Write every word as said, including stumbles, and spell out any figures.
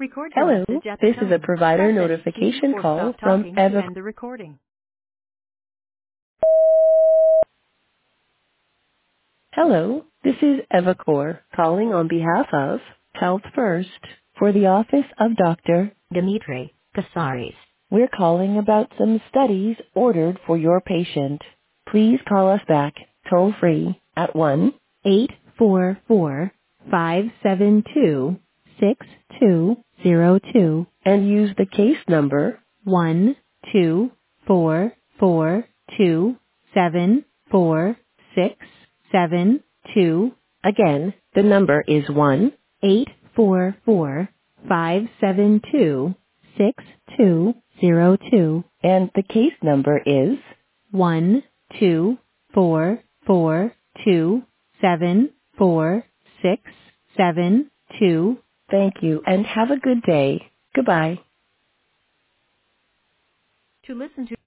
Record your Hello, message at the this is a tone. provider Press any key notification or call stop from talking to Eva. end the recording. Hello, this is Evacor calling on behalf of Health First for the office of Doctor Dimitri Kasaris. We're calling about some studies ordered for your patient. Please call us back toll free at one eight four four five seven two six two zero two and use the case number one two four four two seven four six seven two. Again, the number is one eight four four five seven two six two zero two, and the case number is one two four four two seven four six seven two. Thank you, and have a good day. Goodbye. To listen to